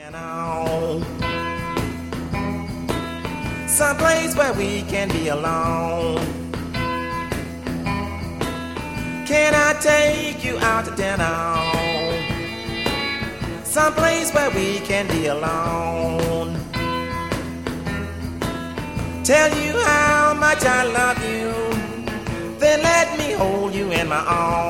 Someplace where we can be alone. Can I take you out to dinner? Someplace where we can be alone. Tell you how much I love you, then let me hold you in my arms.